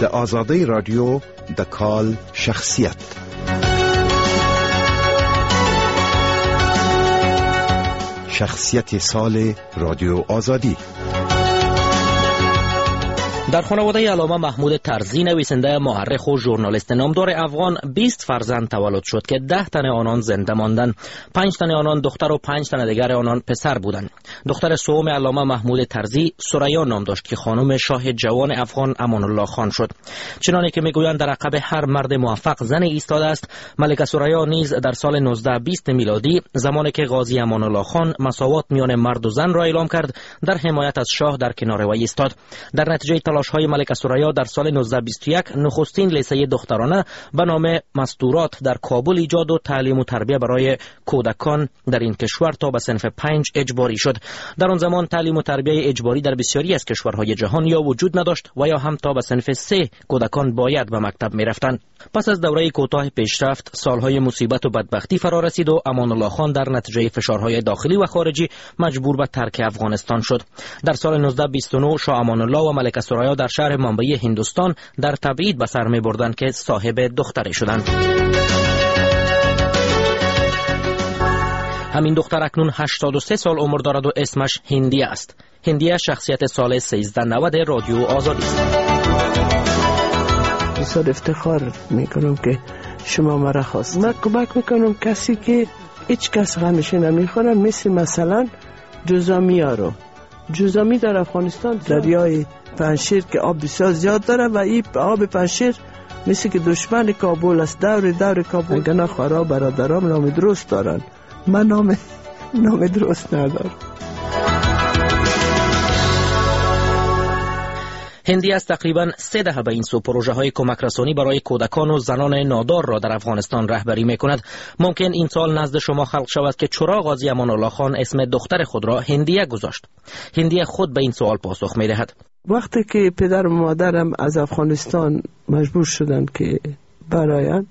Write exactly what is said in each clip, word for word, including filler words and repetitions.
د آزادی رادیو د کال شخصیت. شخصیت سال رادیو آزادی. در خانواده علامه محمود طرزی، نویسنده، مورخ و ژورنالیست نامدار افغان، بیست فرزند تولد شد که ده تن آنان زنده ماندند. پنج تن آنان دختر و پنج تن دیگر آنان پسر بودند. دختر سوم علامه محمود طرزی ثریا نام داشت که خانم شاه جوان افغان امان الله خان شد. چنانه که میگویند در عقب هر مرد موفق زن ایستاده است، ملکه ثریا نیز در سال نوزده بیست میلادی، زمانی که قاضی امان الله خان مساوات میان مرد و زن را اعلام کرد، در حمایت از شاه در کنار وی ایستاد. در نتیجه های ملکه ثریا در سال نوزده بیست و یک نخستین لیسه دخترانه به نام مستورات در کابل ایجاد و تعلیم و تربیه برای کودکان در این کشور تا به صنف پنج اجباری شد. در آن زمان تعلیم و تربیه اجباری در بسیاری از کشورهای جهان یا وجود نداشت و یا هم تا به صنف سه کودکان باید به مکتب می رفتند. پس از دوره کوتاه پیشرفت، سالهای مصیبت و بدبختی فرا رسید و امان الله خان در نتیجه فشارهای داخلی و خارجی مجبور به ترک افغانستان شد. در سال نوزده بیست و نه شاه امان الله و ملکه ثریا در شهر ممبئی هندوستان در تبعید به سر می بردند که صاحب دختری شدند. همین دختر اکنون هشتاد و سه سال عمر دارد و اسمش هندیه است. هندیه شخصیت سال سیزده نود رادیو آزادی است. بسیار افتخار میکنم که شما مرا خواست. من کمک میکنم کسی که هیچ کس غمش نمیخوره، مثل مثلا جوزامی ها رو. جوزامی در افغانستان دریای پنشیر که آب بسیار زیاد داره و این آب پنشیر مثل که دشمن کابل است، دور دور کابل. گناه خارا برادرام نام درست دارن، من نام نام درست ندارم. هندی از تقریباً سه دهه به این سو پروژه های کمک رسانی برای کودکان و زنان نادار را در افغانستان رهبری می کند. ممکن این سال نزد شما خلق شود که چرا قاضی امان الله خان اسم دختر خود را هندیه گذاشت. هندیه خود به این سوال پاسخ می دهد. وقتی که پدر و مادرم از افغانستان مجبور شدند که برایند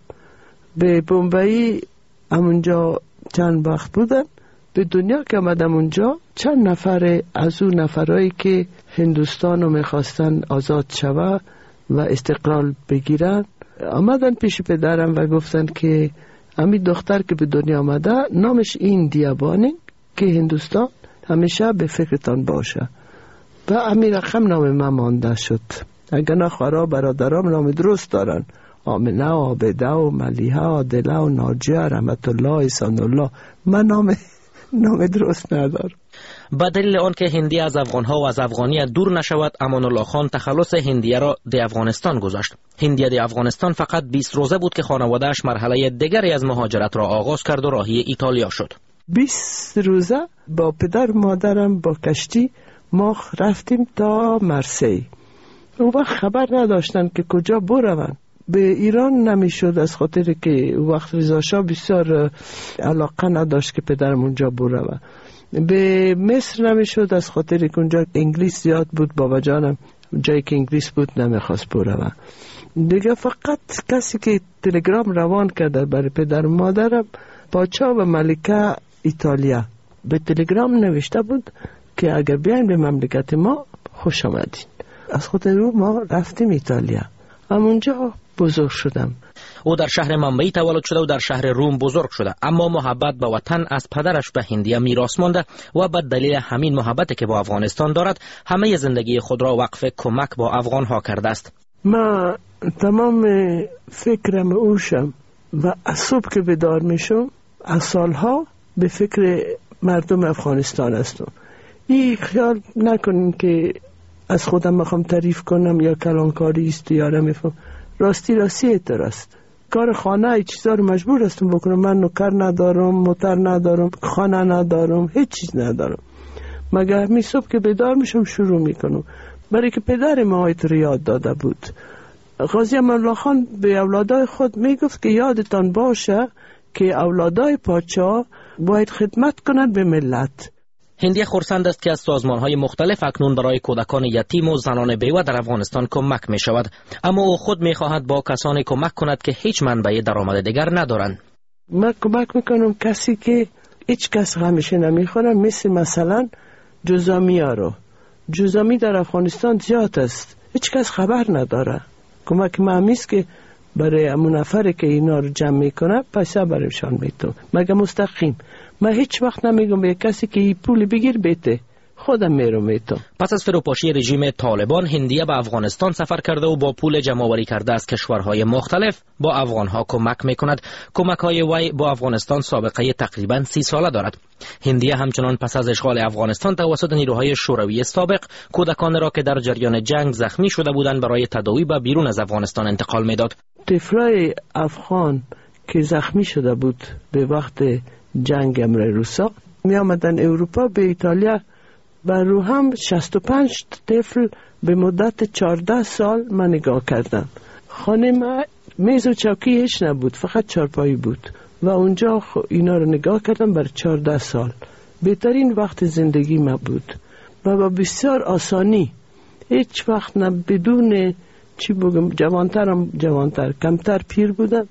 به بمبئی، همونجا چند وقت بودن، به دنیا که آمدم اونجا چند نفر از اون نفرایی که هندوستان رو میخواستن آزاد شوه و استقلال بگیرن آمدن پیش پدرم و گفتن که همین دختر که به دنیا آمده نامش ایندیا بانه که هندوستان همیشه به فکرتان باشه و همین رقم نام من مانده شد. اگر نخوارا برادرام نام درست دارن، آمنه و عابده و ملیحه و عادله و ناجیه رحمت الله احسان الله، من نام نام درست ندارم. با دلیل آن که هندی از افغانها و از افغانیت دور نشود، امان الله خان تخلص هندیه را در افغانستان گذاشت. هندیه در افغانستان فقط بیست روزه بود که خانواده‌اش مرحله دیگری از مهاجرت را آغاز کرد و راهی ایتالیا شد. بیست روزه با پدر و مادرم با کشتی ما رفتیم تا مرسی. اون وقت خبر نداشتن که کجا بروند. به ایران نمیشد از خاطر که وقت رضا شاه بسیار علاقه نداشت که پدرم اونجا بروه. به مصر نمیشد از خاطر که اونجا انگلیس زیاد بود، بابا جانم جایی که انگلیس بود نمیخواست بروه. دیگه فقط کسی که تلگرام روان کرده برای پدر و مادرم، پادشاه و ملکه ایتالیا به تلگرام نوشته بود که اگر بیاین به مملکت ما خوش آمدین. از خاطر او ما رفتیم ایتالیا، همونجا بزرگ شدم. او در شهر ممبئی تولد شده و در شهر روم بزرگ شده، اما محبت به وطن از پدرش به هندیه میراث مانده و به دلیل همین محبتی که با افغانستان دارد همه زندگی خود را وقف کمک با افغان ها کرده است. من تمام فکرم اوشم و از صبح که بیدار میشم از سالها به فکر مردم افغانستان هستم. این خیال نکنین که از خودم میخوام تعریف کنم یا کلانکاری است یا نمیفهم. راستی راستی اعتراست. کار خانه ای چیزا رو مجبور هستم بکنم. من نوکر ندارم، موتر ندارم، خانه ندارم، هیچ چیز ندارم. مگر می صبح که بیدار میشم شروع میکنم. برای که پدر ما ایت رو یاد داده بود. قاضی امان الله خان به اولادای خود میگفت که یادتان باشه که اولادای پادشاه باید خدمت کنند به ملت. هندیه خرسند است که از سازمان‌های مختلف اکنون برای کودکان یتیم و زنان بیوه در افغانستان کمک می‌شود، اما او خود می‌خواهد با کسانی کمک کند که هیچ منبع درآمد دیگر ندارند. من کمک میکنم کسی که هیچ کس غمش نمیخوره، مثل مثلا جوزامی ها رو. جوزامی در افغانستان زیاد است، هیچ کس خبر نداره. کمک ما همیست که برای امون نفره که اینا رو جمع میکنه پیسه برایشان میتونم. مگه مستقیم من هیچ وقت نمیگم به کسی که این پول بگیر بیته، خودم میرم میتونم. پس از فروپاشی رژیم طالبان، هندیه به افغانستان سفر کرده و با پول جمع‌آوری کرده از کشورهای مختلف با افغانها کمک میکند. کمک‌های وی با افغانستان سابقه تقریباً سی ساله دارد. هندیه همچنان پس از اشغال افغانستان توسط نیروهای شوروی سابق کودکان را که در جریان جنگ زخمی شده بودند برای تداوی به بیرون از افغانستان انتقال میداد. طفلای افغان که زخمی شده بود به وقت جنگ امر روسا می آمدن اروپا، به ایتالیا و رو هم شصت و پنج طفل به مدت چهارده سال من نگاه کردم. خانه ما میز و چوکی هیچ نبود، فقط چارپایی بود و اونجا اینا رو نگاه کردم بر چهارده سال. بهترین وقت زندگی ما بود و با بسیار آسانی، هیچ وقت نه بدون چی بگم، جوانترم جوانتر، کمتر پیر بودم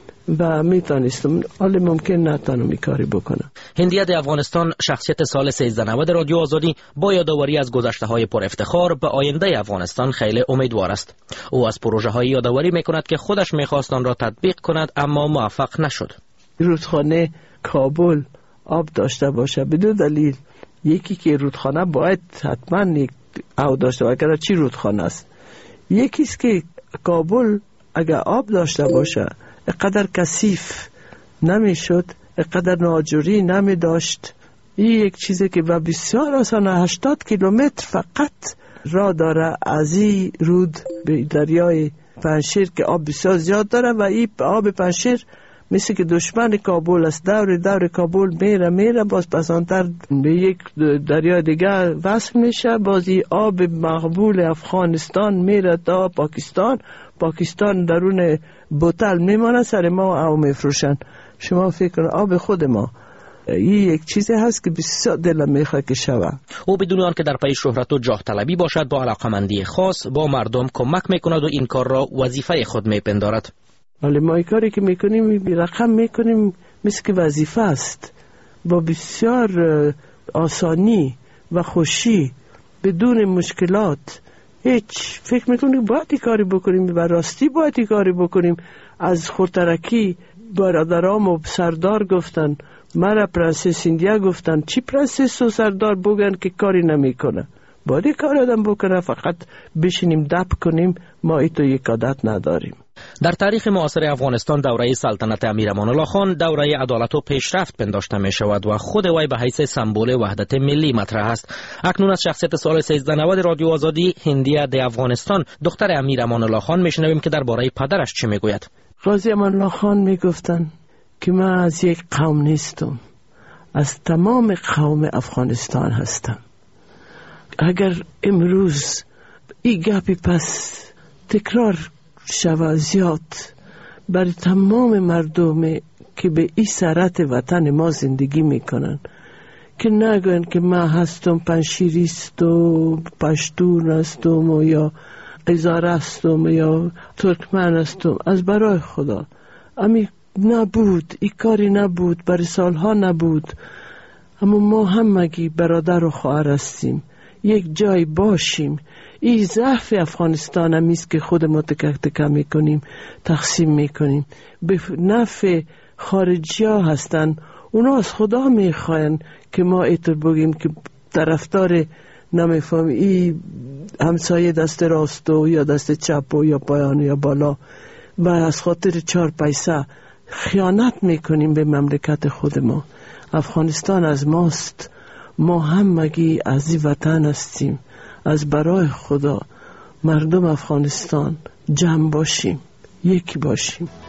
و میتونستم، حالا ممکن نتونم این کاری بکنم. هندیه در افغانستان شخصیت سال سیزده نود رادیو آزادی با یادآوری از گذشته های پر افتخار به آینده افغانستان خیلی امیدوار است. او از پروژه های یادآوری میکند که خودش میخواست آن را تطبیق کند اما موفق نشد. رودخانه کابل آب داشته باشه به دو دلیل. یکی که رودخانه باید حتما یک آب داشته باشه، اگر چی رودخانه است. یکیست که کابل اگر آب داشته باشه اقدر کثیف نمیشد، اقدر ناجوری نمی داشت. این یک چیزی که با بسیار آسان، هشتاد کیلومتر فقط راه داره از این رود به دریای پنشیر که آب بسیار زیاد داره و این آب پنشیر مثل که دشمن کابل است، دور دور کابل میره میره باز پسانتر به یک دریای دیگه وصل میشه، بازی آب مقبول افغانستان میره تا پاکستان، پاکستان درون بوتل میمانه، سر ما او میفروشن. شما فکر کن آب خود ما. این یک چیزی هست که بسیار دلم میخواد که شوه. او بدون آن که در پی شهرت و جاه طلبی باشد با علاقمندی خاص با مردم کمک میکند و این کار را وظیفه خود میپندارد. ولی ما این کاری که میکنیم بی رقم میکنیم مثل که وظیفه است، با بسیار آسانی و خوشی بدون مشکلات. هیچ فکر میکنیم باید این کاری بکنیم و راستی باید این کاری بکنیم. از خورترکی برادرام و سردار گفتن، مرا پرنسس ایندیا گفتن، چی پرنسس و سردار بگن که کاری نمیکنه. باید کار آدم بکنه، فقط بشینیم دب کنیم. ما ایتو یک عادت نداریم. در تاریخ معاصر افغانستان دوره سلطنت امیر امان الله خان دوره عدالت و پیشرفت پنداشته می شود و خود وی به حیث سمبل وحدت ملی مطرح است. اکنون از شخصیت سال سیزده نود رادیو آزادی هندیه در افغانستان دختر امیر امان الله خان میشنویم که درباره پدرش چه میگوید. غازی امان الله خان میگفتن که من از یک قوم نیستم، از تمام قوم افغانستان هستم. اگر امروز این گپی پس تکرار شود زیاد برای تمام مردم که به این سرحد وطن ما زندگی میکنن، که نگوین که من هستم پنشیریست و پشتون هستم و یا هزاره هستم یا ترکمن هستم، از برای خدا امی نبود، این کاری نبود، برای سالها نبود. اما ما همگی برادر و خواهر هستیم، یک جای باشیم. این ضعف افغانستان همیست که خود ما تکک تکه میکنیم، تقسیم میکنیم. به نفع خارجی ها هستن، اونا از خدا میخواین که ما ایتر بگیم که طرفدار نمیفهم این همسایه دست راستو یا دست چپو یا پایان یا بالا و از خاطر چهار پیسه خیانت میکنیم به مملکت خود ما. افغانستان از ماست، ما همگی از این وطن هستیم. از برای خدا مردم افغانستان جمع باشیم، یکی باشیم.